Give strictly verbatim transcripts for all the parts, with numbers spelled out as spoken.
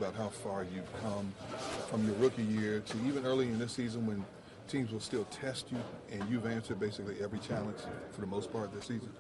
about how far you've come from your rookie year to even early in this season when teams will still test you, and you've answered basically every challenge for the most part this season?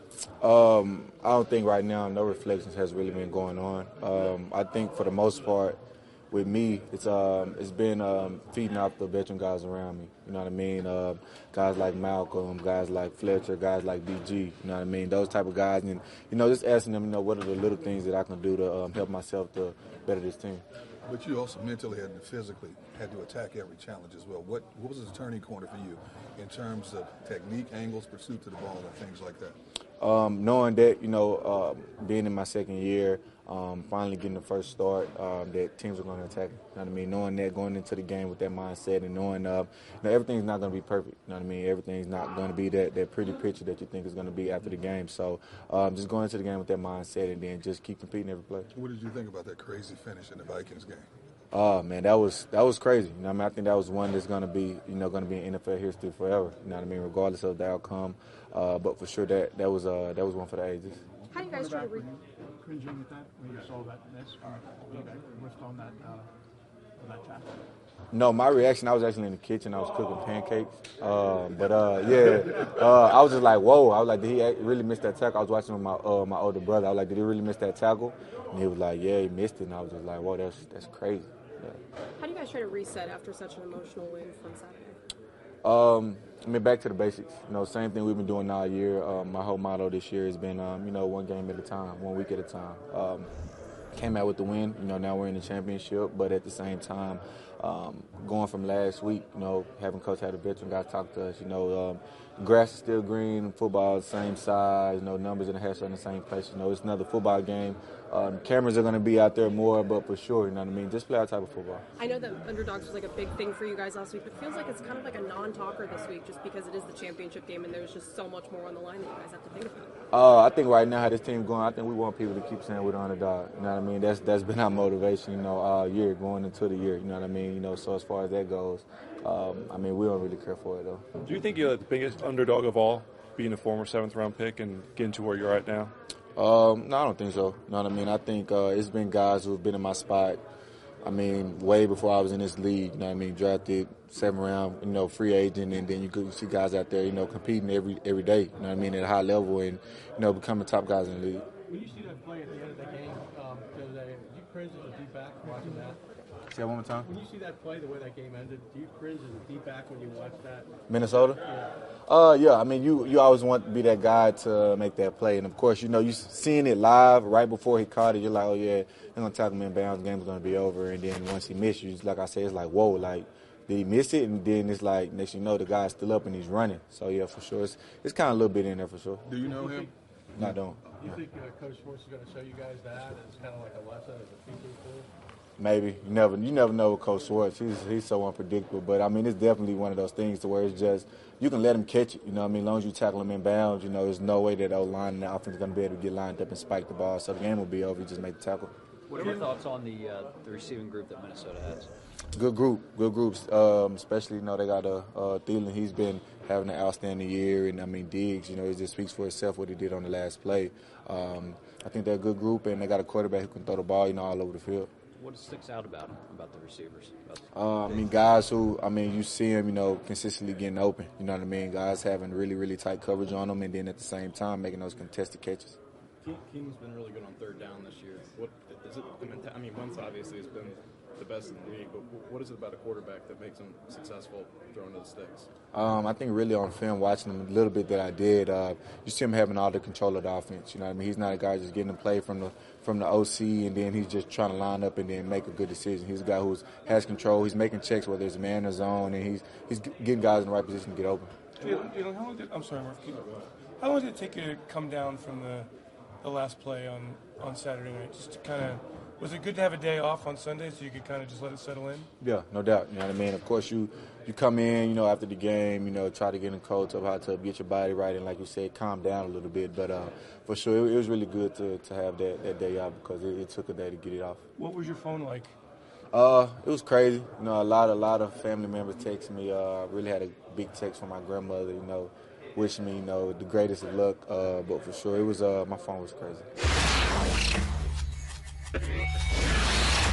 Um, I don't think right now no reflections has really been going on. Um, I think for the most part, with me, it's um, it's been um, feeding off the veteran guys around me. You know what I mean? Uh, guys like Malcolm, guys like Fletcher, guys like B G. You know what I mean? Those type of guys, and you know, just asking them, you know, what are the little things that I can do to um, help myself to better this team. But you also mentally and physically had to attack every challenge as well. What what was the turning corner for you in terms of technique, angles, pursuit to the ball, and things like that? Um, knowing that, you know, uh, being in my second year, um, finally getting the first start, um, that teams are going to attack. You know what I mean? Knowing that, going into the game with that mindset, and knowing, uh, you know, everything's not going to be perfect. You know what I mean? Everything's not going to be that, that pretty picture that you think is going to be after the game. So um, just going into the game with that mindset, and then just keep competing every play. What did you think about that crazy finish in the Vikings game? Oh man, that was that was crazy. You know what I mean? I think that was one that's gonna be, you know, gonna be in N F L history forever. You know what I mean? Regardless of the outcome, uh, but for sure that that was uh, that was one for the ages. How do you guys try to re- cringing at that when you saw that miss when you whiffed on that uh, that tackle? No, my reaction, I was actually in the kitchen. I was cooking pancakes. Uh, but, uh, yeah, uh, I was just like, whoa. I was like, did he really miss that tackle? I was watching with my uh, my older brother. I was like, did he really miss that tackle? And he was like, yeah, he missed it. And I was just like, whoa, that's that's crazy. Yeah. How do you guys try to reset after such an emotional win from Saturday? Um, I mean, back to the basics. You know, same thing we've been doing all year. Um, my whole motto this year has been, um, you know, one game at a time, one week at a time. Um, came out with the win. You know, now we're in the championship, but at the same time, um, going from last week, you know, having Coach had a veteran guys talk to us, you know, um, grass is still green, football is the same size, you know, numbers in the hash are in the same place. You know, it's another football game. Um, cameras are going to be out there more, but for sure, you know what I mean? Just play our type of football. I know that underdogs was like a big thing for you guys last week, but it feels like it's kind of like a non-talker this week just because it is the championship game and there's just so much more on the line that you guys have to think about. Uh, I think right now how this team going, I think we want people to keep saying we're the underdog. You know what I mean? That's that's been our motivation, you know, all year, going into the year. You know what I mean? You know, so as far as that goes, um, I mean, we don't really care for it, though. Do you think you're the biggest underdog of all, being a former seventh-round pick and getting to where you're at now? Um, no, I don't think so. You know what I mean? I think uh, it's been guys who have been in my spot, I mean, way before I was in this league, you know what I mean, drafted, seven round, you know, free agent, and then you could see guys out there, you know, competing every every day, you know what I mean, at a high level and, you know, becoming top guys in the league. When you see that play at the end of the game um, the other day, do you cringe as a deep back watching that? Say that one more time? When you see that play, the way that game ended, do you cringe as a deep back when you watch that? Minnesota? Yeah. Uh, yeah, I mean, you, you always want to be that guy to make that play. And, of course, you know, you seeing it live right before he caught it, you're like, oh, yeah, they're going to tackle him in bounds, the game's going to be over. And then once he missed you, like I said, it's like, whoa, like, did he miss it? And then it's like, next you know, the guy's still up and he's running. So, yeah, for sure. It's, it's kind of a little bit in there for sure. Do you know him? No, I don't. Do you think uh, Coach Schwartz is going to show you guys that as kind of like a lesson, as a teaching tool? Maybe. You never you never know with Coach Schwartz. He's he's so unpredictable. But, I mean, it's definitely one of those things to where it's just you can let him catch it. You know what I mean? As long as you tackle him in bounds, you know, there's no way that O-line and the offense is going to be able to get lined up and spike the ball. So the game will be over. You just make the tackle. What are your thoughts on the uh, the receiving group that Minnesota has? Good group. Good groups. Um, especially, you know, they got a uh, Thielen. He's been having an outstanding year. And, I mean, Diggs, you know, it just speaks for itself what he did on the last play. Um, I think they're a good group, and they got a quarterback who can throw the ball, you know, all over the field. What sticks out about them, about the receivers? About the uh, I mean, guys who, I mean, you see them, you know, consistently getting open. You know what I mean? Guys having really, really tight coverage on them, and then at the same time making those contested catches. Keenum's been really good on third down this year. What is it? The menta- I mean, Wentz obviously has been the best in the league, but what is it about a quarterback that makes him successful throwing to the sticks? Um, I think really on film, watching him a little bit that I did, uh, you see him having all the control of the offense. You know what I mean? He's not a guy just getting a play from the from the O C and then he's just trying to line up and then make a good decision. He's a guy who has control. He's making checks whether it's man or zone, and he's he's getting guys in the right position to get open. Jalen, Jalen, how long did I'm sorry, Murph, keep it going. How long did it take you to come down from the the last play on, on Saturday night? Just to kind of, was it good to have a day off on Sunday so you could kind of just let it settle in? Yeah, no doubt. You know what I mean? Of course, you you come in, you know, after the game, you know, try to get in coach of how to get your body right and, like you said, calm down a little bit. But uh, for sure, it, it was really good to, to have that, that day off because it, it took a day to get it off. What was your phone like? Uh, it was crazy. You know, a lot, a lot of family members texted me. Uh, I really had a big text from my grandmother, you know, wishing me, you know, the greatest of luck. Uh, but for sure, it was, uh, my phone was crazy.